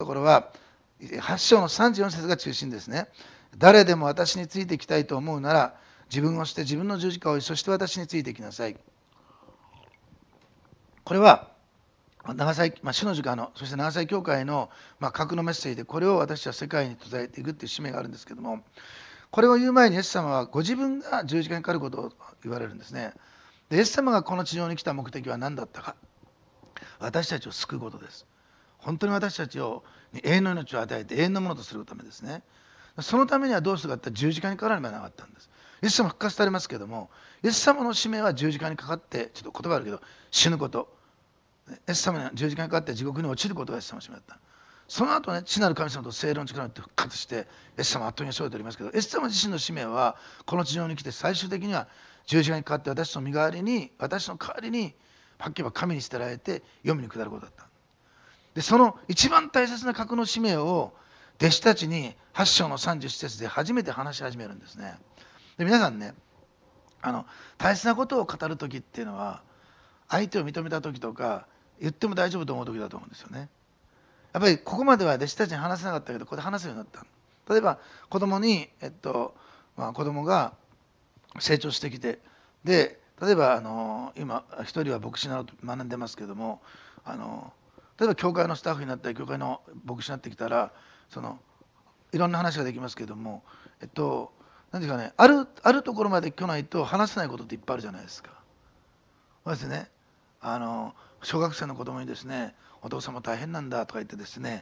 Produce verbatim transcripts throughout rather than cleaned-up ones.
ころははち章のさんじゅうよん節が中心ですね。誰でも私についてきたいと思うなら、自分を捨て自分の十字架を追い、そして私についてきなさい。これは長崎、まあ、主の時間の、そして長崎教会の、まあ、核のメッセージで、これを私は世界に伝えていくという使命があるんですけども、これを言う前にイエス様はご自分が十字架にかかることを言われるんですね。でイエス様がこの地上に来た目的は何だったか。私たちを救うことです。本当に私たちを永遠の命を与えて永遠のものとするためですね。そのためにはどうするかって十字架にかからねばならなかったんです。イエス様復活されますけども、イエス様の使命は十字架にかかって、ちょっと言葉あるけど死ぬこと、イエス様に十字架にかかって地獄に落ちることがイエス様の使命だった。その後ね、父なる神様と聖霊の力によって復活して、イエス様は圧倒に勝利ておりますけど、イエス様自身の使命はこの地上に来て最終的には十字架にかかって私の身代わりに、私の代わりにはっきり言えば神に捨てられて黄泉に下ることだった。でその一番大切な格の使命を弟子たちにはち章のさんじゅう節で初めて話し始めるんですね。で皆さんね、あの大切なことを語る時っていうのは相手を認めた時とか言っても大丈夫と思う時だと思うんですよね。やっぱりここまでは弟子たちに話せなかったけど、ここで話すようになった。例えば子供に、えっとまあ、子供が成長してきて、で例えばあの今一人は牧師になろうと学んでますけども、あの例えば教会のスタッフになったり教会の牧師になってきたら、そのいろんな話ができますけども、えっと何ですかね、あるあるところまで来ないと話せないことっていっぱいあるじゃないですか。そうですね、あの小学生の子供にですね、お父さんも大変なんだとか言ってですね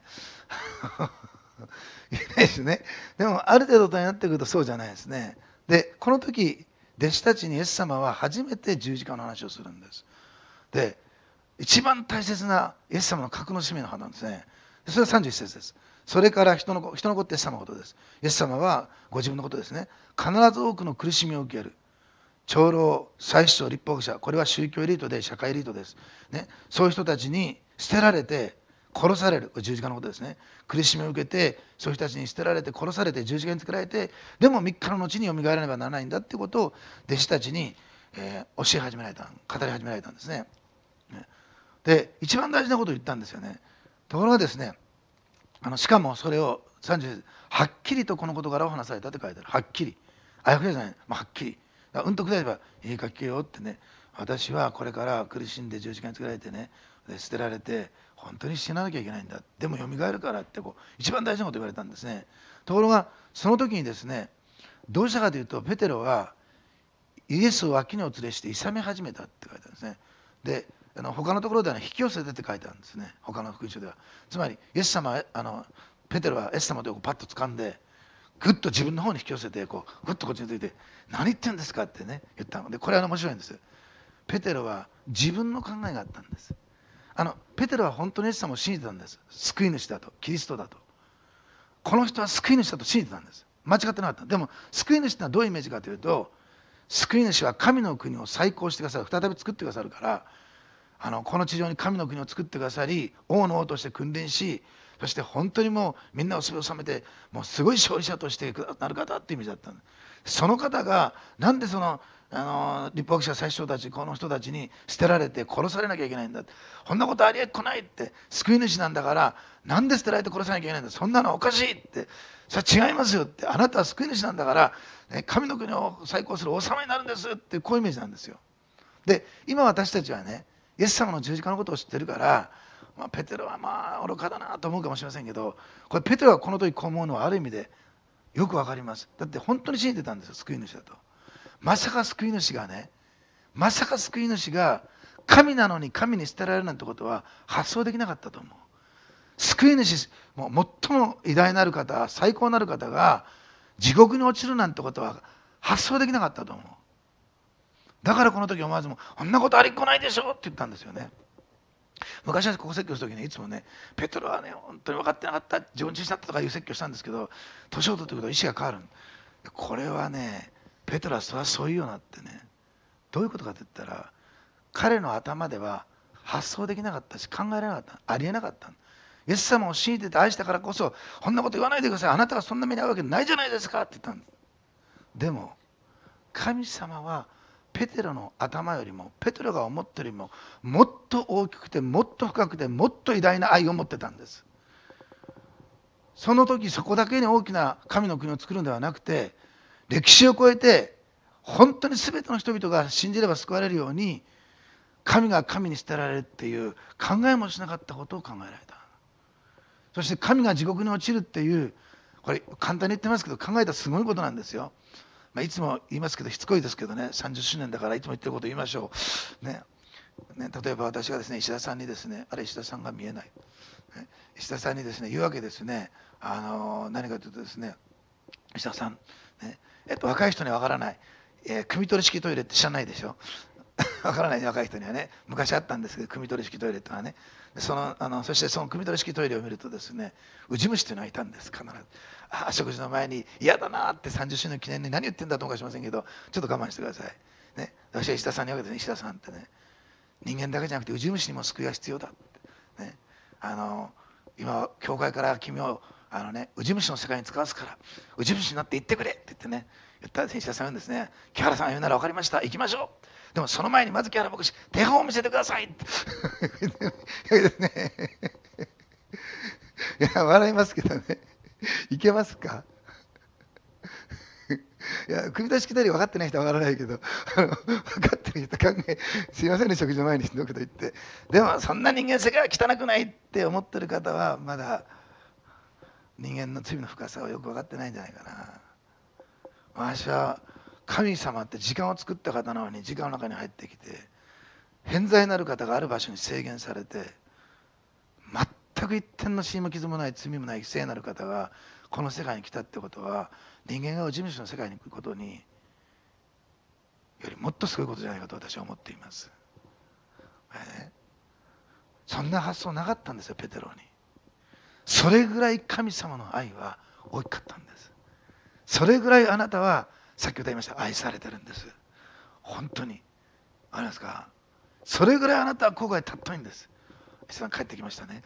言えないですね。でもある程度大人になってくるとそうじゃないですね。でこの時弟子たちにイエス様は初めて十字架の話をするんです。で一番大切なイエス様の格の使命の話なんですね。それがさんじゅういち節です。それから人の子、人の子ってイエス様のことです。イエス様はご自分のことですね。必ず多くの苦しみを受ける。長老、祭司長、立法学者、これは宗教エリートで社会エリートです。ね、そういう人たちに捨てられて殺される。十字架のことですね。苦しみを受けて、そういう人たちに捨てられて殺されて十字架につけられて、でもみっかの後によみがえらねばならないんだっていうことを弟子たちに、えー、教え始められた、語り始められたんですね。で一番大事なことを言ったんですよね。ところがですね、あのしかもそれをさんじゅうはっきりとこの事柄を話されたって書いてある。はっきり、あやふやじゃない、まあ、はっきり、うんとくれればいいか聞けよってね、私はこれから苦しんで十字架につけられてね、で捨てられて本当に死ななきゃいけないんだ、でもよみがえるからってこう一番大事なことを言われたんですね。ところがその時にですね、どうしたかというと、ペテロはイエスを脇にお連れして諌め始めたって書いてあるんですね。であの他のところでは、ね、引き寄せてって書いてあるんですね、他の福音書では。つまりイエス様はあのペテロはイエス様とパッと掴んでグッと自分の方に引き寄せて、こうグッとこっちについて「何言ってんですか?」ってね言ったので、これは面白いんです。ペテロは自分の考えがあったんです。あのペテロは本当にイエス様を信じてたんです。救い主だと、キリストだと、この人は救い主だと信じてたんです。間違ってなかった。でも救い主ってのはどういうイメージかというと、救い主は神の国を再興してくださる、再び作ってくださるから、あのこの地上に神の国を作ってくださり、王の王として君臨し、そして本当にもうみんなをすべ収めて、もうすごい勝利者としてなる方っていう意味だったんです。その方がなんでそのあの立法学者最初たち、この人たちに捨てられて殺されなきゃいけないんだって、こんなことありえっこないって、救い主なんだからなんで捨てられて殺さなきゃいけないんだ、そんなのおかしいって、それは違いますよって、あなたは救い主なんだから、ね、神の国を再興する王様になるんですって、こういうイメージなんですよ。で今私たちはね、イエス様の十字架のことを知ってるから、まあ、ペテロはまあ愚かだなと思うかもしれませんけど、これペテロがこの時こう思うのはある意味でよくわかります。だって本当に信じてたんですよ、救い主だと。まさか救い主がね、まさか救い主が神なのに神に捨てられるなんてことは発想できなかったと思う。救い主、もう最も偉大なる方、最高なる方が地獄に落ちるなんてことは発想できなかったと思う。だからこの時思わずも「こんなことありっこないでしょ」って言ったんですよね。昔はここ説教する時にいつもね、ペトロはね本当に分かってなかった、自分自身だったとかいう説教したんですけど、年を取ってくると意思が変わる。これはね、ペトロはそれはそういうようなってね、どういうことかと言ったら、彼の頭では発想できなかったし、考えられなかった、ありえなかった。イエス様を信じてて愛したからこそ、こんなこと言わないでください、あなたがそんな目に遭うわけないじゃないですかって言ったんです。でも神様はペテロの頭よりも、ペテロが思ってるよりももっと大きくてもっと深くてもっと偉大な愛を持ってたんです。 その時そこだけに大きな神の国を作るのではなくて、歴史を超えて本当に全ての人々が信じれば救われるように、神が神に捨てられるっていう考えもしなかったことを考えられた。そして神が地獄に落ちるっていう、これ簡単に言ってますけど考えたらすごいことなんですよ。まあ、いつも言いますけどしつこいですけどね、さんじゅっしゅうねんだからいつも言ってることを言いましょう、ねね、例えば私がですね石田さんにですね、あれ石田さんが見えない、ね、石田さんにですね言うわけですね、あの何かというとですね、石田さん、ねえっと、若い人にはわからない、えー、汲み取り式トイレって知らないでしょわからない若い人にはね、昔あったんですけど汲み取り式トイレってのはね、そのあのそしてその汲み取り式トイレを見るとですね、ウジ虫というのがいたんです。必ずあ食事の前に嫌だなってさんじゅっしゅうねん記念に何言ってんだと思うかしませんけど、ちょっと我慢してください、ね、私は石田さんに言うわけですね。石田さんってね、人間だけじゃなくてウジ虫にも救いが必要だって、ね、あの今教会から君をあの、ね、ウジ虫の世界に使わすからウジ虫になって行ってくれって言ってね言ったら石田さんは言うんですね、木原さんが言うなら分かりました、行きましょう、でもその前にまず木原牧師手本を見せてくださいっていや笑いますけどね、いけますかいや組み出しきたり分かってない人は分からないけど、あの分かってる人考えすいませんね食事の前にしんどくと言って、でもそんな人間世界は汚くないって思ってる方はまだ人間の罪の深さをよく分かってないんじゃないかな。私は神様って時間を作った方なのに時間の中に入ってきて、偏在なる方がある場所に制限されて、全く一点の死も傷もない罪もない聖なる方がこの世界に来たってことは、人間がウジ虫の世界に来ることによりもっとすごいことじゃないかと私は思っています、ね、そんな発想なかったんですよペテロに。それぐらい神様の愛は大きかったんです。それぐらいあなたはさっき言いました愛されてるんです。本当にありますか。それぐらいあなたは後悔尊いんです。石さん帰ってきましたね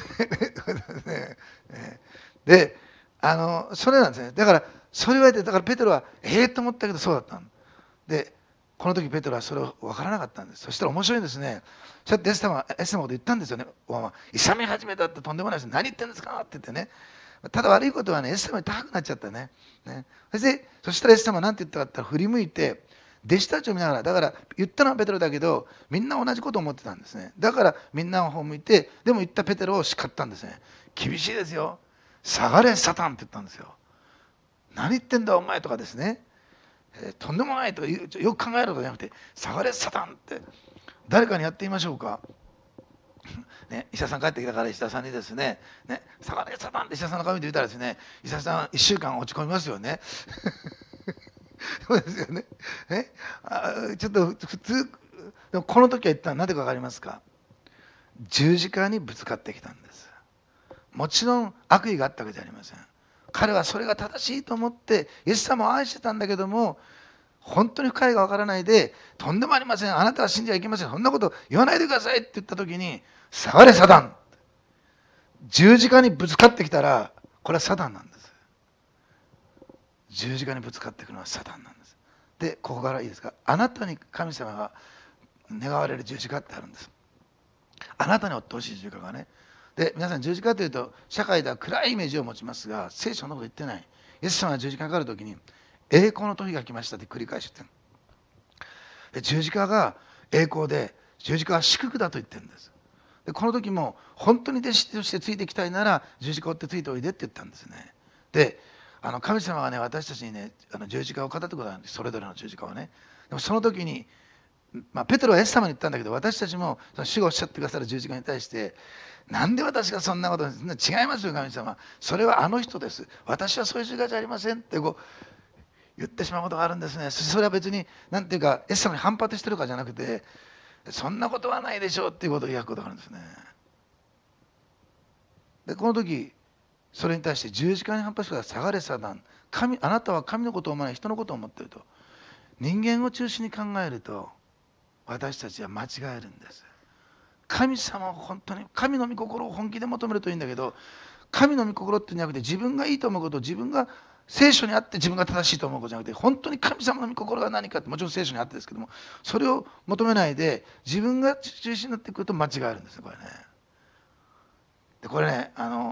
であのそれなんですね。だからそれ言われて、だからペテロはええと思ったけどそうだったんで、この時ペテロはそれを分からなかったんです。そしたら面白いんですね。そうやってエステマエステマこと言ったんですよね。勇み始めたってとんでもないです、何言ってんですかって言ってね。ただ悪いことはね、エステマに高くなっちゃったね。ねそしてそしたらエステマは何て言ったかって言ったら、振り向いて弟子たちを見ながら、だから言ったのはペテロだけどみんな同じことを思ってたんですね。だからみんなの方を向いて、でも言ったペテロを叱ったんですね。厳しいですよ。下がれサタンって言ったんですよ。何言ってんだお前とかですね、えー、とんでもないとかよく考えることじゃなくて、下がれサタンって誰かにやってみましょうかね、医者さん帰ってきたから石田さんにですね「ね下がれサタン」って石田さんの顔見て言ったらですね、石田さんいっしゅうかん落ち込みますよねそうですよね。えあちょっと普通でもこの時は一体何でか分かりますか。十字架にぶつかってきたんです。もちろん悪意があったわけじゃありません。彼はそれが正しいと思ってイエス様を愛してたんだけども、本当に深いが分からないで「とんでもありません、あなたは信じちゃいけません、そんなこと言わないでください」って言った時に「下がれサタン」、十字架にぶつかってきたらこれはサタンなんです。十字架にぶつかってくるのはサタンなんです。でここからいいですか。あなたに神様が願われる十字架ってあるんです。あなたに追ってほしい十字架がね。で皆さん十字架というと社会では暗いイメージを持ちますが、聖書のこと言ってない。イエス様が十字架にかかる時に栄光の時が来ましたって繰り返してる。で十字架が栄光で十字架は祝福だと言ってるんです。でこの時も本当に弟子としてついていきたいなら十字架を追ってついておいでって言ったんですね。であの神様がね私たちにねあの十字架を語ってくださるんです。それぞれの十字架をね。でもその時に、まあ、ペテロはイエス様に言ったんだけど、私たちもその主がおっしゃってくださる十字架に対してなんで私がそんなこと、違いますよ神様、それはあの人です、私はそういう十字架じゃありませんってこう言ってしまうことがあるんですね。それは別に何ていうかイエス様に反発してるかじゃなくて、そんなことはないでしょうっていうことを言うことがあるんですね。でこの時それに対して十字架に反発したら下がれサタン、神あなたは神のことを思わない人のことを思っていると。人間を中心に考えると私たちは間違えるんです。神様を本当に神の御心を本気で求めるといいんだけど、神の御心ってんじゃなくて自分がいいと思うことを自分が聖書にあって自分が正しいと思うことじゃなくて、本当に神様の御心が何かって、もちろん聖書にあってですけども、それを求めないで自分が中心になってくると間違えるんですよこれね。でこれねあの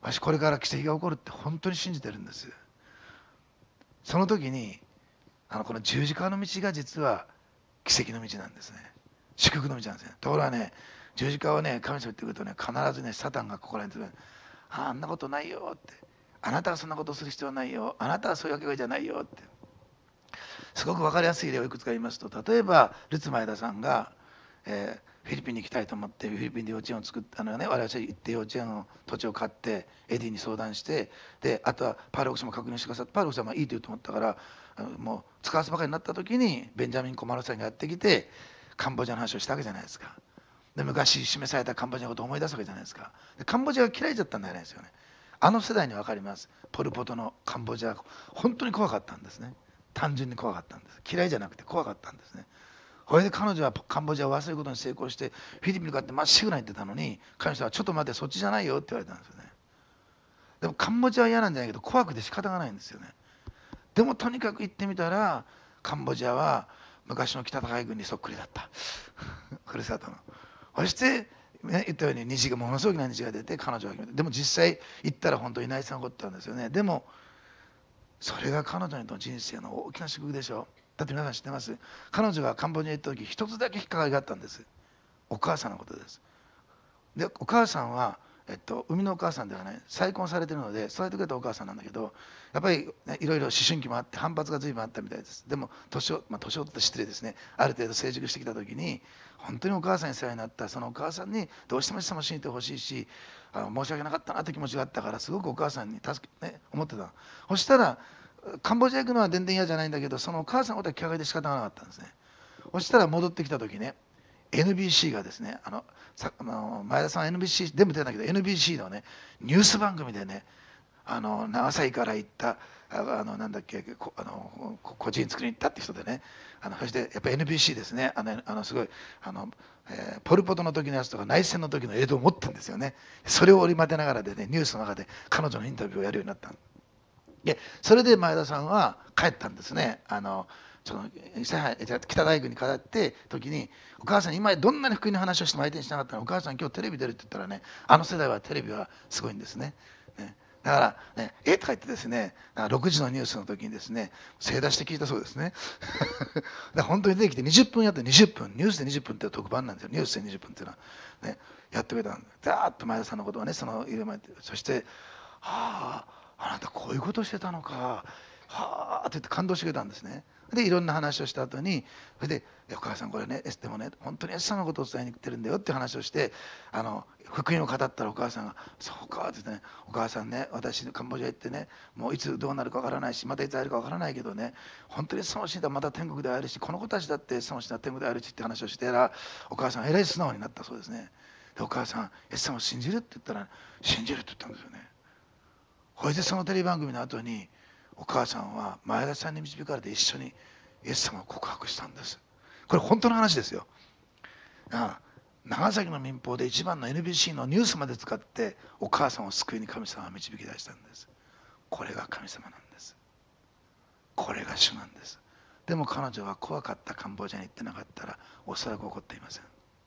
私これから奇跡が起こるって本当に信じてるんです。その時にあのこの十字架の道が実は奇跡の道なんですね。祝福の道なんですね。ところがね、十字架をね神様言ってくるとね、必ずねサタンがここら辺で「ああんなことないよ」って、あなたはそんなことする必要はないよ、あなたはそういうわけじゃないよって、すごく分かりやすい例をいくつか言いますと、例えばルツ前田さんが、えーフィリピンに行きたいと思ってフィリピンで幼稚園を作ったのよね。我々は行って幼稚園の土地を買ってエディに相談して、であとはパール奥様確認してくださって、パール奥様はいいと言うと思ったから、もう使わすばかりになった時にベンジャミン・コマルさんがやってきてカンボジアの話をしたわけじゃないですか。で昔示されたカンボジアのことを思い出すわけじゃないですか。でカンボジアが嫌いだったんじゃないですよね。あの世代に分かります。ポル・ポトのカンボジア、本当に怖かったんですね。単純に怖かったんです。嫌いじゃなくて怖かったんですね。それで彼女はカンボジアを忘れることに成功してフィリピンに向かってまっしぐらに行ってたのに、彼女はちょっと待って、そっちじゃないよって言われたんですよね。でもカンボジアは嫌なんじゃないけど怖くて仕方がないんですよね。でもとにかく行ってみたらカンボジアは昔の北大軍にそっくりだったふるさとの。そして、ね、言ったように虹がものすごくな虹が出て彼女は決めた。でも実際行ったら本当に内戦が起こったんですよね。でもそれが彼女にとっての人生の大きな祝福でしょう。だって皆さん知ってます？彼女がカンボジアに行った時一つだけ引っかかりがあったんです。お母さんのことです。でお母さんは、えっと、生みのお母さんではない、再婚されてるので育ててくれたお母さんなんだけど、やっぱり、ね、いろいろ思春期もあって反発が随分あったみたいです。でも年を、まあ、年を取って失礼ですね、ある程度成熟してきた時に本当にお母さんに世話になったそのお母さんにどうしても一緒に信じてほしいし、あの申し訳なかったなって気持ちがあったから、すごくお母さんに助け、ね、思ってた。そしたらカンボジア行くのは全然嫌じゃないんだけど、そのお母さんのことは気がかりで仕方がなかったんですね。そしたら戻ってきた時ね、 エヌビーシー がですね、あのさあの前田さんは エヌビーシー 全部出たんだけど エヌビーシー のねニュース番組でね、あの長崎から行ったああのなんだっけこあの個人作りに行ったって人でね、あのそしてやっぱ エヌビーシー ですね、あのあのすごいあの、えーポル・ポトの時のやつとか内戦の時の映像を持ったんですよね。それを織り交ぜながらでね、ニュースの中で彼女のインタビューをやるようになったんで、それで前田さんは帰ったんですね。あのその北大学に帰って時に、お母さん今どんなに福音の話をしても相手にしなかったの、お母さん今日テレビ出るって言ったらね、あの世代はテレビはすごいんですね。ねだからね、えとか言ってですね、ろくじのニュースの時にですね、正出して聞いたそうですね。だから本当に出てきてにじゅっぷんやってにじゅっぷん、ニュースでにじゅっぷんって特番なんですよ。ニュースでにじゅっぷんっていうのは、ね、やってくれたんで、ざーっと前田さんのことはね、その入れまて、そして、はあ、あなたこういうことしてたのか、はあって言って感動してくれたんですね。でいろんな話をした後に、それで「お母さんこれね、でもね本当にイエス様のことを伝えに来てるんだよ」って話をして、あの福音を語ったらお母さんが「そうか」って言ってね、「お母さんね、私カンボジア行ってね、もういつどうなるかわからないし、またいつ会えるかわからないけどね、本当にイエス様を信じたらまた天国で会えるし、この子たちだってイエス様を信じたら天国で会えるし」って話をしてたら、お母さんえらい素直になったそうですね。でお母さん「イエス様を信じる？」って言ったら「信じる」って言ったんですよね。それでそのテレビ番組の後にお母さんは前田さんに導かれて一緒にイエス様を告白したんです。これ本当の話ですよ。ああ長崎の民放で一番の エヌビーシー のニュースまで使ってお母さんを救いに神様が導き出したんです。これが神様なんです。これが主なんです。でも彼女は怖かった。カンボジアに行ってなかったらおそらく起こっていません。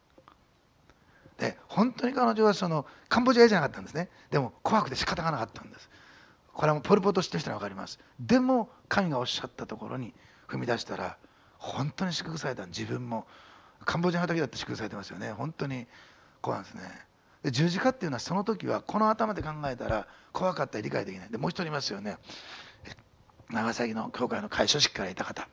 で本当に彼女はそのカンボジアじゃなかったんですね。でも怖くて仕方がなかったんです。これはもうポル・ポト知ってる人には分かります。でも神がおっしゃったところに踏み出したら本当に祝福された。自分もカンボジアの時だって祝福されてますよね。本当にこうなんですね。で十字架っていうのはその時はこの頭で考えたら怖かったり理解できない。でもう一人いますよね。長崎の教会の開所式からいた方、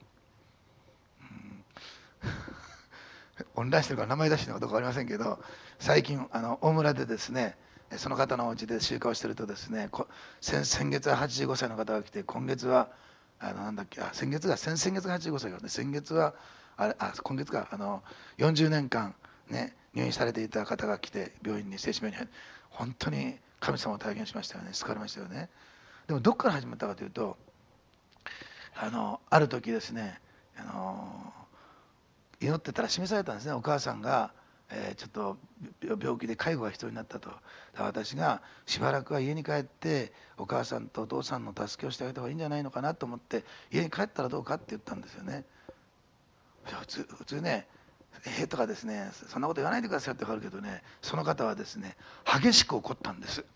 オンラインしてるから名前出してるのかどうか分かりませんけど、最近あの大村でですね、その方のお家で集会をしてるとですね、先先月ははちじゅうごさいの方が来て、今月はあのなんだっけあ先月が先々月がはちじゅうごさいがね、先月はあれあ今月かあのよんじゅうねんかんね入院されていた方が来て病院に精神病院に入って、本当に神様を体現しましたよね。救われましたよね。でもどこから始まったかというと、あのある時ですね、あの祈ってたら示されたんですね。お母さんが、えーちょっと病気で介護が必要になったと。だから私がしばらくは家に帰ってお母さんとお父さんの助けをしてあげた方がいいんじゃないのかなと思って家に帰ったらどうかって言ったんですよね。普通普通ね「えー」とかですね、そんなこと言わないでくださいってわかるけどね、その方はですね激しく怒ったんです。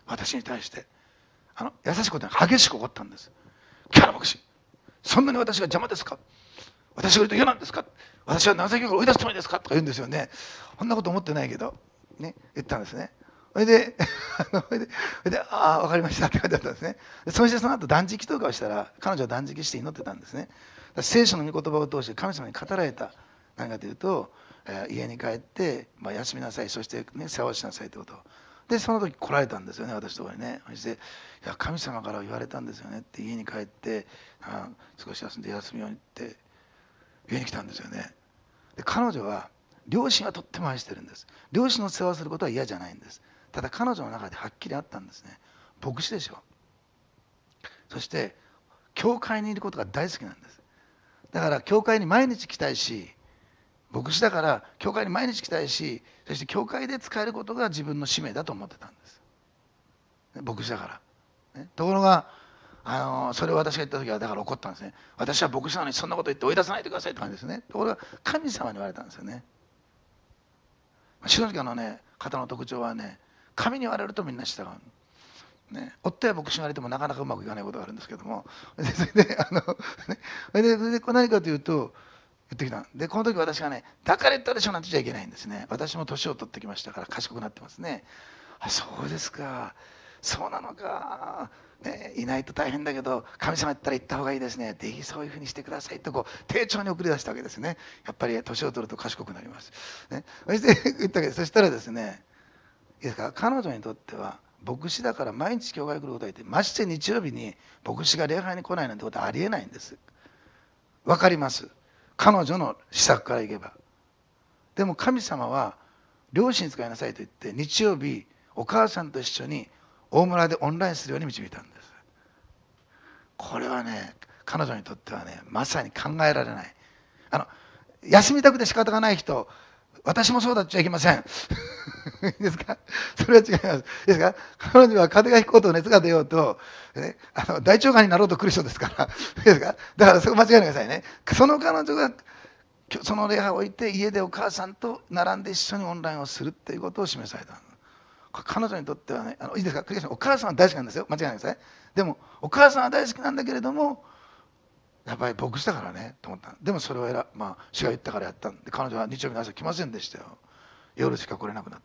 私に対してあの優しいことに激しく怒ったんです。キャラ牧師、そんなに私が邪魔ですか、私がいると嫌なんですか、私は長崎から追い出すつもりですかとか言うんですよね。こんなこと思ってないけど、ね、言ったんですね。それであのそれでそれでああ分かりましたって書いてあったんですね。そしてその後断食とかをしたら、彼女は断食して祈ってたんですね。聖書の御言葉を通して神様に語られた、何かというと、えー、家に帰って、まあ、休みなさい、そして、ね、世話をしなさいということで、その時来られたんですよね、私のところにね。そして、いや神様から言われたんですよねって、家に帰ってあ少し休んで休みようにって家に来たんですよね。で彼女は両親はとっても愛してるんです。両親の世話をすることは嫌じゃないんです。ただ彼女の中ではっきりあったんですね。牧師でしょ。そして教会にいることが大好きなんです。だから教会に毎日来たいし、牧師だから教会に毎日来たいし、そして教会で使えることが自分の使命だと思ってたんです。牧師だから、ね、ところがあのそれを私が言った時はだから怒ったんですね。私は牧師なのにそんなこと言って追い出さないでくださいって感じですね。ところが神様に言われたんですよね。白時のね方の特徴はね、神に言われるとみんな従う。ね、夫や牧師に言われてもなかなかうまくいかないことがあるんですけども、それであの、ね、それでそれで何かというと言ってきた。でこの時私がね、だから言ったでしょなんて言っちゃいけないんですね。私も年を取ってきましたから賢くなってますね。あ、そうですか、そうなのか、ね、いないと大変だけど神様言ったら行った方がいいですね、ぜひそういうふうにしてくださいとこう丁重に送り出したわけですね。やっぱり年を取ると賢くなります、ね、そして言ったわけです。そしたらですね、いいですか、彼女にとっては牧師だから毎日教会来ることがいて、まして日曜日に牧師が礼拝に来ないなんてことはありえないんです。わかります、彼女の施策からいけば。でも神様は両親使いなさいと言って日曜日お母さんと一緒に大村でオンラインするように導いたんです。これはね、彼女にとってはね、まさに考えられない。あの休みたくて仕方がない人、私もそうだっちゃいけません。いいですか、それは違います。いいですか、彼女は風邪がひこうと熱が出ようと、ね、あの大腸がんになろうと来る人ですから。いいですか、だからそこ間違えないでくださいね。その彼女がその礼拝を置いて家でお母さんと並んで一緒にオンラインをするっていうことを示された。彼女にとってはね、あのいいですか、繰り返しお母さんは大好きなんですよ、間違いないでください。でもお母さんは大好きなんだけれども、やっぱり牧師だからねと思った。でもそれを選、まあ、主が言ったからやったんで、彼女は日曜日の朝来ませんでしたよ。夜しか来れなくなって、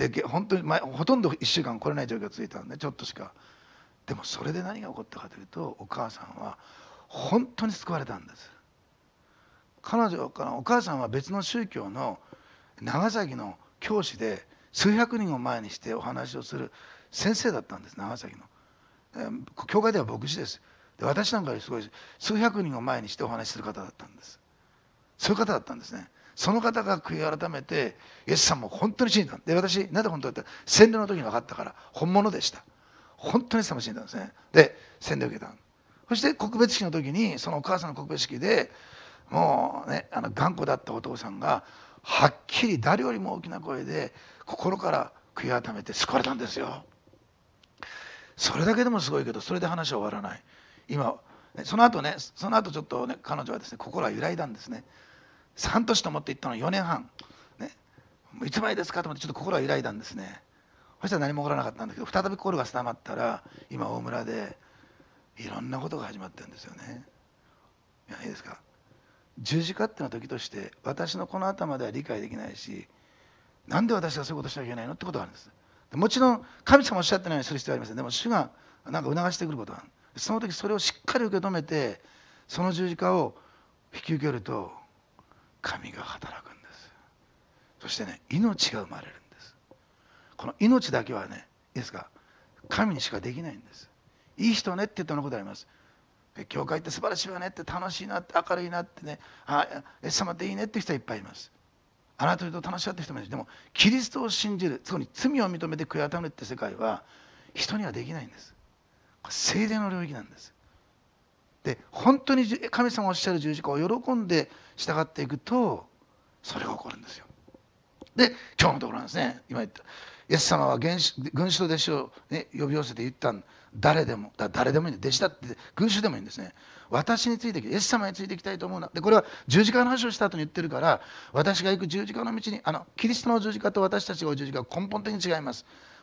で本当に前ほとんどいっしゅうかん来れない状況が続いたんで、ちょっとしか。でもそれで何が起こったかというと、お母さんは本当に救われたんです。彼女からお母さんは別の宗教の長崎の教師で数百人を前にしてお話をする先生だったんです。長崎の教会では牧師です。で私なんかよりすごい数百人を前にしてお話しする方だったんです。そういう方だったんですね。その方が悔い改めてイエス様も本当に信じた。で私なぜ本当だって洗礼の時に分かったから、本物でした。本当にイエス様を信じたんですね。で洗礼を受けた。そして告別式の時にそのお母さんの告別式でもうね、あの頑固だったお父さんがはっきり誰よりも大きな声で心から悔い改めて救われたんですよ。それだけでもすごいけど、それで話は終わらない。今その後ね、その後ちょっとね、彼女はですね、心は揺らいだんですね。半年と思って行ったのよねんはん、ね、いつまでですかと思ってちょっと心は揺らいだんですね。そしたら何も起こらなかったんだけど、再び心が定まったら今大村でいろんなことが始まってるんですよね。いや、いいですか、十字架っていうのは時として私のこの頭では理解できないし、なんで私がそういうことしなきゃいけないのってことがあるんです。もちろん神様おっしゃってないようにする必要はありません。でも主がなんか促してくることがある。その時それをしっかり受け止めて、その十字架を引き受けると神が働くんです。そしてね、命が生まれるんです。この命だけはね、いいですか、神にしかできないんです。いい人ねって言ったようなことあります。教会って素晴らしいわねって、楽しいなって明るいなってね、あ、イエス様っていいねって人はいっぱいいます。あなたと楽しいって人もいる。でもキリストを信じる、つまり罪を認めて悔い改めるって世界は人にはできないんです。聖霊の領域なんです。で本当に神様がおっしゃる十字架を喜んで従っていくと、それが起こるんですよ。で今日のところなんですね。今言ったイエス様は軍師と弟子を、ね、呼び寄せて言ったん、誰でもだ誰でもいいんで、弟子だって群衆でもいいんですね。私についてきて、イエス様についていきたいと思うな。でこれは十字架の話をした後に言ってるから、私が行く十字架の道に、あのキリストの十字架と私たちが追う十字架は根本的に違います。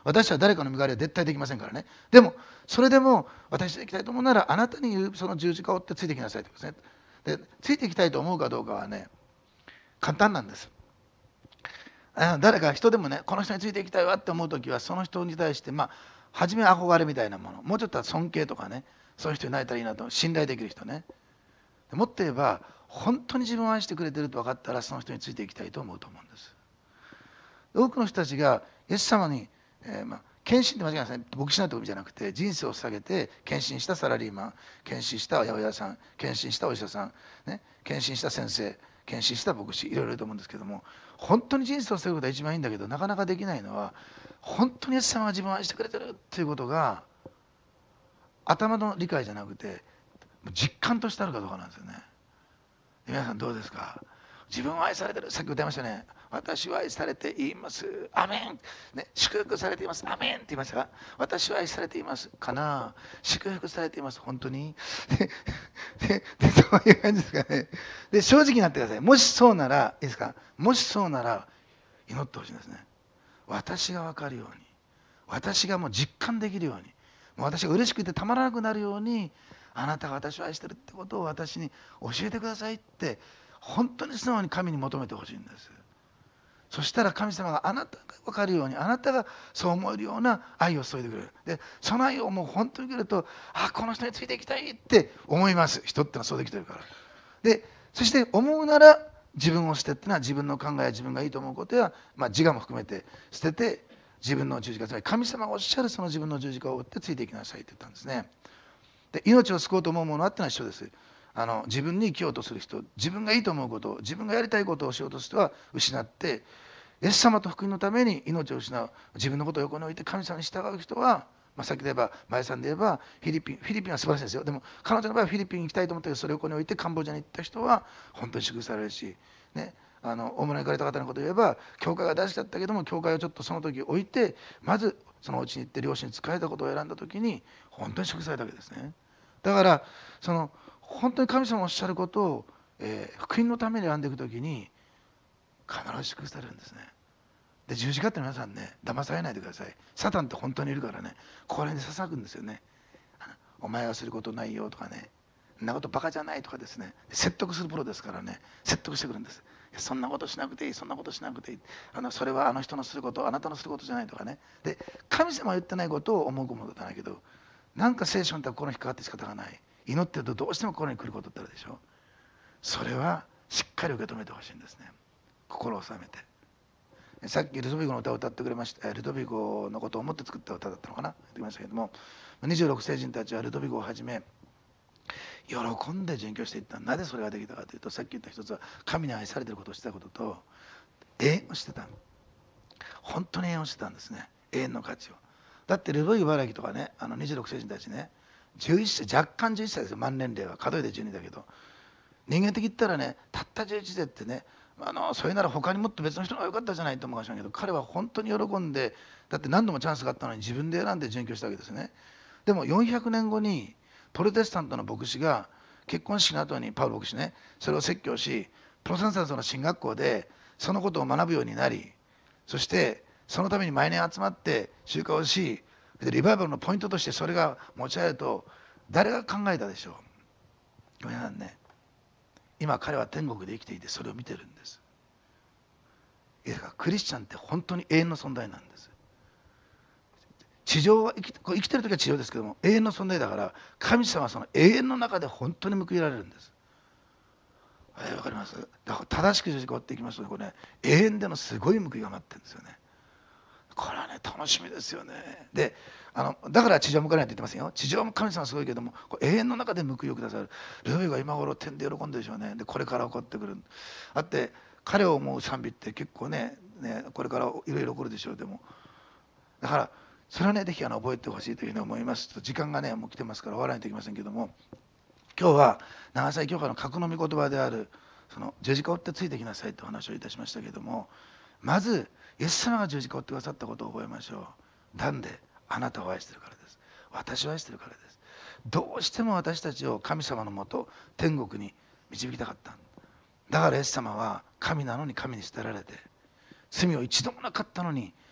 私は誰かの身代わりは絶対できませんからね。でもそれでも私で行きたいと思うなら、あなたに言うその十字架を追ってついてきなさいということですね。でついていきたいと思うかどうかはね、簡単なんです。誰か人でもね、この人についていきたいわって思う時は、その人に対してまあ初めは憧れみたいなもの、もうちょっとは尊敬とかね、そういう人になれたらいいなと、信頼できる人ね。もっと言えば本当に自分を愛してくれてると分かったら、その人についていきたいと思うと思うんです。多くの人たちがイエス様に、えー、まあ献身って間違いないですね。牧師なんてことじゃなくて、人生を捧げて献身したサラリーマン、献身した八百屋さん、献身したお医者さん、ね、献身した先生、献身した牧師、いろいろいると思うんですけども、本当に人生を捧げることが一番いいんだけど、なかなかできないのは、本当にイエス様が自分を愛してくれてるっていうことが頭の理解じゃなくて実感としてあるかどうかなんですよね。皆さんどうですか。自分は愛されてる、さっき言ってましたね。私は愛されています、アメン、ね、祝福されています、アメンって言いましたか。私は愛されていますかな、祝福されています、本当にででそういう感じですかね。で正直になってください。もしそうならいいですか、もしそうなら祈ってほしいんですね。私が分かるように、私がもう実感できるように、もう私が嬉しくてたまらなくなるように、あなたが私を愛してるってことを私に教えてくださいって本当に素直に神に求めてほしいんです。そしたら神様があなたが分かるように、あなたがそう思えるような愛を注いでくれる。でその愛をもう本当にくれると、あこの人についていきたいって思います。人ってのはそうできてるから。でそして思うなら自分を捨てってのは、自分の考えや自分がいいと思うことや、まあ、自我も含めて捨てて、自分の十字架、つまり神様がおっしゃるその自分の十字架を追ってついていきなさいって言ったんですね。で命を救おうと思うものはってのは一緒です。あの自分に生きようとする人、自分がいいと思うこと、自分がやりたいことをしようとする人は失って、イエス様と福音のために命を失う、自分のことを横に置いて神様に従う人は、まあ、さっきで言えば前さんで言えばフィリピン、フィリピンは素晴らしいですよ。でも彼女の場合はフィリピンに行きたいと思ったけど、それを横に置いてカンボジアに行った人は本当に祝福されるし、ね、あの大村に行かれた方のことを言えば、教会が大事だったけども、教会をちょっとその時置いて、まずそのうちに行って両親に仕えたことを選んだ時に本当に祝福されたわけですね。だからその本当に神様がおっしゃることを、えー、福音のために選んでいく時に必ず祝福されるんですね。で十字架って皆さんね、騙されないでください。サタンって本当にいるからね、ここら辺で捧ぐんですよね。お前はすることないよとかね、そんなことバカじゃないとかですね、説得するプロですからね、説得してくるんです。そんなことしなくていい、そんなことしなくていい、あのそれはあの人のすること、あなたのすることじゃないとかね。で神様は言ってないことを思うことじゃないけど、なんか聖書に心に引っかかって仕方がない、祈ってるとどうしても心に来ることってあるでしょ。それはしっかり受け止めてほしいんですね。心を収めて。さっきルドビゴの歌を歌ってくれました。ルドビゴのことを思って作った歌だったのかな、言ってきましたけども、にじゅうろく聖人たちはルドビゴをはじめ喜んで殉教していった。なぜそれができたかというと、さっき言った一つは神に愛されていることをしてたことと、永遠をしてた、本当に永遠をしてたんですね。永遠の価値を。だってルドビゴ茨城とかね、あのにじゅうろく聖人たちね、じゅういっさい、若干じゅういっさいですよ。満年齢は数えでじゅうにだけど、人間的に言ったらね、たったじゅういちでってね、あのそれなら他にもっと別の人が良かったじゃないと思うかもしれないけど、彼は本当に喜んで、だって何度もチャンスがあったのに自分で選んで殉教したわけですね。でもよんひゃくねんごにプロテスタントの牧師が結婚式の後にパウロ牧師ね、それを説教し、プロテスタントの神学校でそのことを学ぶようになり、そしてそのために毎年集まって集会をし、でリバイバルのポイントとしてそれが持ち上げると、誰が考えたでしょう。皆さんね、今彼は天国で生きていてそれを見てるんです。いいですか、クリスチャンって本当に永遠の存在なんです。地上は生き、生きてる時は地上ですけども、永遠の存在だから、神様はその永遠の中で本当に報いられるんです。わ、えー、かります。だから正しく十字架を追っていきますと、これね、永遠でのすごい報いが待ってるんですよね。これはね、楽しみですよね。であのだから地上は向かないって言ってますよ。地上も神様はすごいけども、永遠の中で報いをくださる。ルビが今頃天で喜んでるでしょうね。でこれから起こってくる。あって彼を思う賛美って結構 ね, ねこれからいろいろ起こるでしょう。でもだからそれはね、ぜひあの覚えてほしいというふうに思います。時間がねもう来てますから終わらないといけませんけども、今日は長崎教会の格の御言葉であるその十字架を追ってついてきなさいとお話をいたしましたけれども、まずイエス様が十字架を追ってくださったことを覚えましょう。なんで、あなたを愛してるからです。私を愛してるからです。どうしても私たちを神様のもと天国に導きたかった。だからイエス様は神なのに神に捨てられて、罪を一度もなかったのに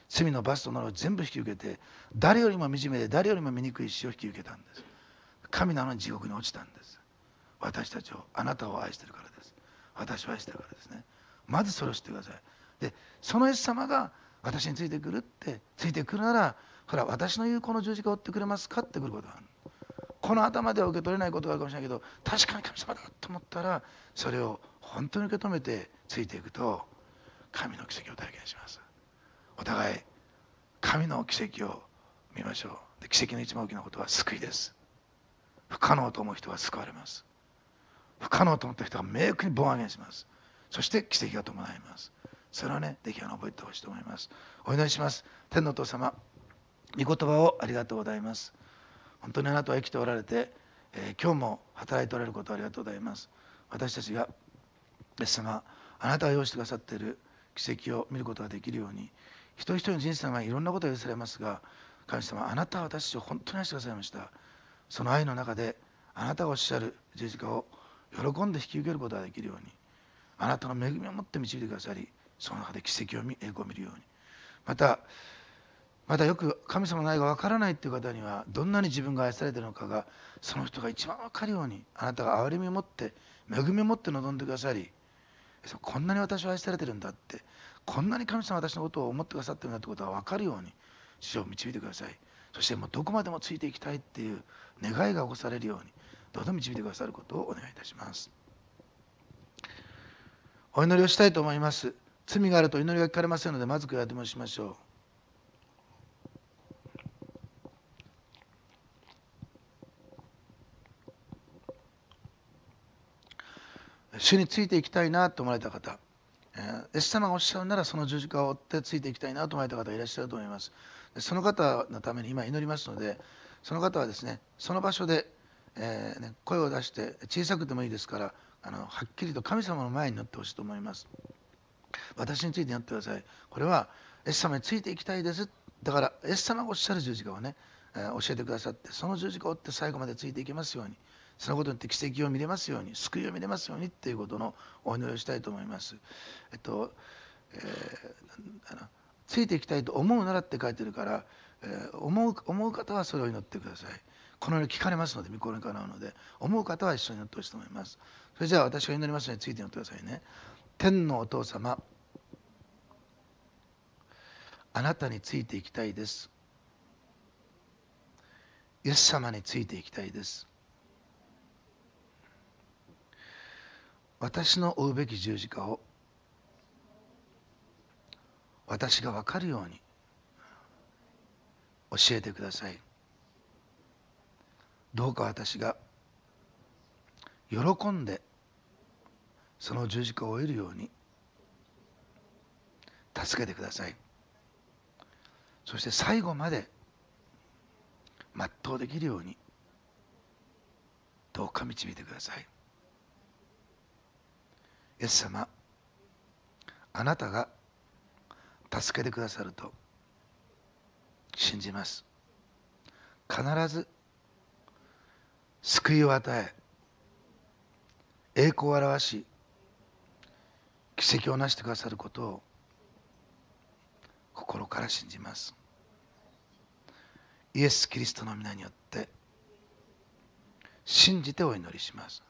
罪の罰と呪いを全部引き受けて、誰よりも惨めで誰よりも醜い死を引き受けたんです。神なのに地獄に落ちたんです。私たちを、あなたを愛してるからです。私を愛してるからですね。まずそれを知ってください。でそのイエス様が私についてくるって、ついてくるなら、ほら私の言うこの十字架を追ってくれますかってくることがある。この頭では受け取れないことがあるかもしれないけど、確かに神様だと思ったら、それを本当に受け止めてついていくと、神の奇跡を体験します。お互い神の奇跡を見ましょう。で奇跡の一番大きなことは救いです。不可能と思う人は救われます。不可能と思った人は明確にボンアゲンします。そして奇跡が伴います。それはね、出来上が覚えてほしいと思います。お祈りします。天のお父様、御言葉をありがとうございます。本当にあなたは生きておられて、えー、今日も働いておられることをありがとうございます。私たちがイエス様、あなたが用意してくださっている奇跡を見ることができるように、一人一人の人生の前にいろんなことが許されますが、神様、あなたは私たちを本当に愛してくださいました。その愛の中であなたがおっしゃる十字架を喜んで引き受けることができるように、あなたの恵みを持って導いてくださり、その中で奇跡を見、栄光を見るように、またまたよく神様の愛が分からないという方には、どんなに自分が愛されているのかがその人が一番分かるように、あなたが憐れみを持って恵みを持って望んでくださり、こんなに私は愛されてるんだって、こんなに神様は私のことを思ってくださってるんだということが分かるように主を導いてください。そしてもうどこまでもついていきたいっていう願いが起こされるように、どうぞ導いてくださることをお願いいたします。お祈りをしたいと思います。罪があると祈りが聞かれませんので、まず悔やみをしましょう。主についていきたいなと思われた方、イエス様がおっしゃるならその十字架を追ってついていきたいなと思われた方がいらっしゃると思います。その方のために今祈りますので、その方はですね、その場所で、えーね、声を出して、小さくてもいいですから、あのはっきりと神様の前に祈ってほしいと思います。私について祈ってください。これはイエス様についていきたいです。だからイエス様がおっしゃる十字架をね、えー、教えてくださって、その十字架を追って最後までついていけますように、そのことによって奇跡を見れますように、救いを見れますようにっていうことのお祈りをしたいと思います。えっと、えー、あのついていきたいと思うならって書いてるから、えー、思う思う方はそれを祈ってください。このように聞かれますので、御心にかなうので、思う方は一緒に祈ってほしいと思います。それじゃあ私が祈りますので、ついて祈ってくださいね。天のお父様、あなたについていきたいです。イエス様についていきたいです。私の負うべき十字架を私が分かるように教えてください。どうか私が喜んでその十字架を終えるように助けてください。そして最後まで全うできるようにどうか導いてください。イエス様、あなたが助けてくださると信じます。必ず救いを与え、栄光を表し、奇跡を成してくださることを心から信じます。イエス・キリストの皆によって信じてお祈りします。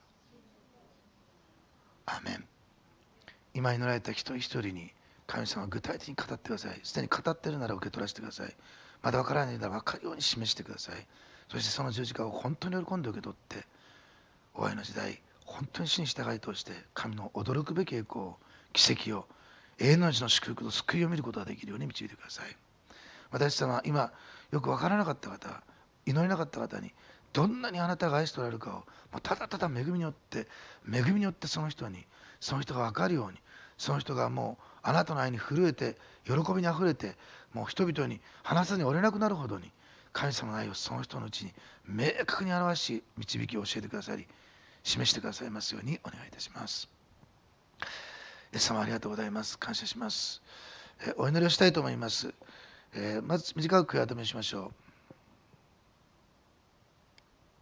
アーメン。今祈られた一人一人に神様は具体的に語ってください。すでに語っているなら受け取らせてください。まだ分からないなら分かるように示してください。そしてその十字架を本当に喜んで受け取って、終わりの時代、本当に主に従い通して神の驚くべき栄光を、奇跡を、永遠の命の祝福と救いを見ることができるように導いてください。私様、今よく分からなかった方、祈れなかった方に、どんなにあなたが愛しておられるかを、もうただただ恵みによって恵みによってその人に、その人が分かるように、その人がもうあなたの愛に震えて、喜びにあふれて、もう人々に話さずに折れなくなるほどに、神様の愛をその人のうちに明確に表し、導きを教えてくださり、示してくださいますようにお願いいたします。イエス様、ありがとうございます。感謝します。えお祈りをしたいと思います。えー、まず短く悔やみをしましょう。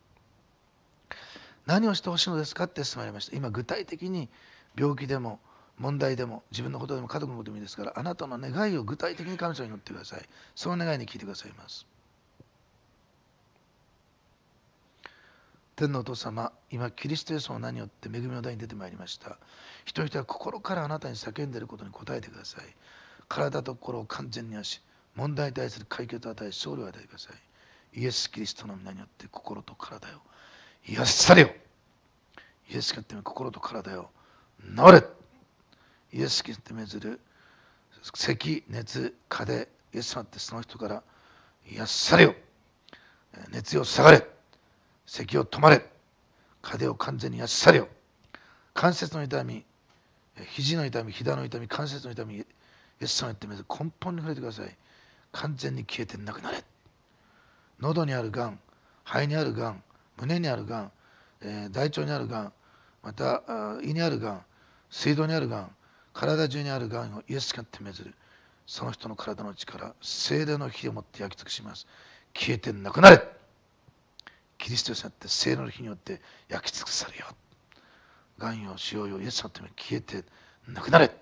何をしてほしいのですかって質問ありました。今具体的に病気でも問題でも自分のことでも家族のことでもいいですから、あなたの願いを具体的に神様に祈ってください。その願いに聞いてくださいます。天のお父様、今キリストイエスの名によって恵みの台に出てまいりました。人々は心からあなたに叫んでいることに答えてください。体と心を完全に癒し、問題に対する解決を与え、勝利を与えてください。イエス・キリストの皆によって心と体を癒されよ。イエスが言ってみ心と体を治れ。イエスが言って命ずる咳、熱、風邪、イエス様ってその人から癒されよ。熱を下がれ。咳を止まれ。風邪を完全に癒されよ。関節の痛み、肘の痛み、膝の痛み、関節の痛み、イエス様に言って根本に触れてください。完全に消えてなくなれ。喉にあるがん、肺にあるがん、胸にあるがん、えー、大腸にあるがん、また胃にあるがん、水道にあるがん、体中にあるがんをイエスがってめずる。その人の体の力、聖霊の火を持って焼き尽くします。消えてなくなれ。キリストによって聖霊の火によって焼き尽くされよ。がんよ、腫瘍よ、イエスのために消えてなくなれ。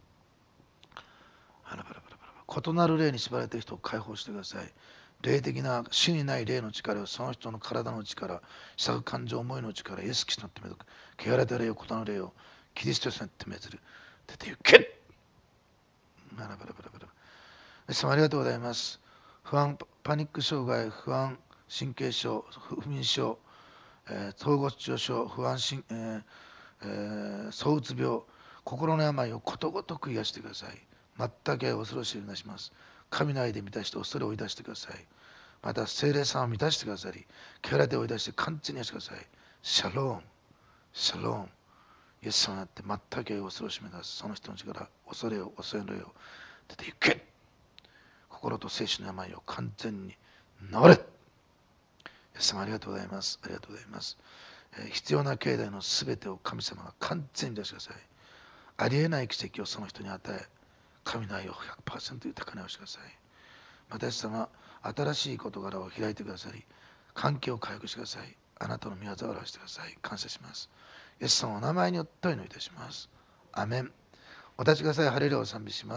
異なる霊に縛られている人を解放してください。霊的な死にない霊の力をその人の体の力、施策感情思いの力、イエス・キリストのために汚れた霊を異なる霊をキリストによって命ずる。出て行け。バラバラバラバラ。イエス様ありがとうございます。不安、パニック障害、不安、神経症、不眠症、えー、統合失調症、不安心、えーえー、躁うつ病、心の病をことごとく癒してください。全く恐ろしいをなします。神の愛で満たして恐れを追い出してください。また聖霊さんを満たしてくださり、汚れて追い出して完全に癒してください。シャローン、シャローン。イエス様になって全く恐ろしめ出す。その人の力、恐れを恐れを出て行け。心と精神の病を完全に治れ。イエス様ありがとうございます。ありがとうございます。えー、必要な境内のすべてを神様が完全に出してください。ありえない奇跡をその人に与え、神の愛を ひゃくパーセント 豊かにしてください。またイエス様、新しい事柄を開いてくださり、関係を回復してください。あなたの御業を表してください。感謝します。イエス様のお名前によってお祈りいたします。アメン。お立ちください。ハレルヤを賛美します。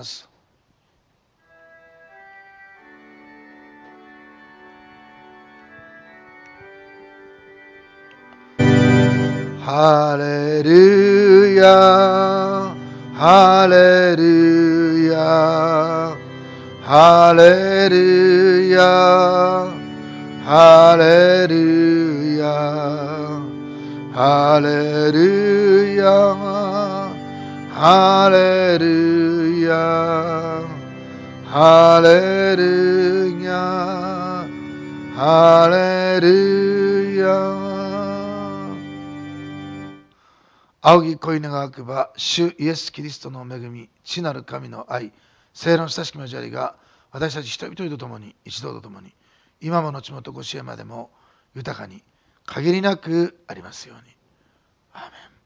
ハレルヤ、ハレルヤ、ハレルヤ、ハレルヤ、ハレルヤ、ハレルヤ、ハレルヤ、ハレルヤ。仰ぎ恋願わくば、主イエス・キリストの恵み、父なる神の愛、聖霊の親しき交わりが私たち一人一人と共に、一同と共に、今も後もとご支援までも豊かに限りなくありますように。アーメン。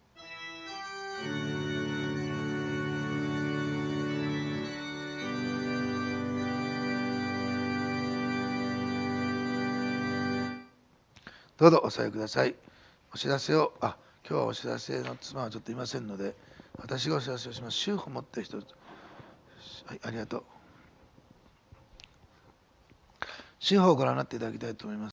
どうぞお添えください。お知らせを、あ、今日はお知らせの妻はちょっといませんので、私がお知らせをします。週報を持っている人、はい、ありがとう。週報をご覧になっていただきたいと思います。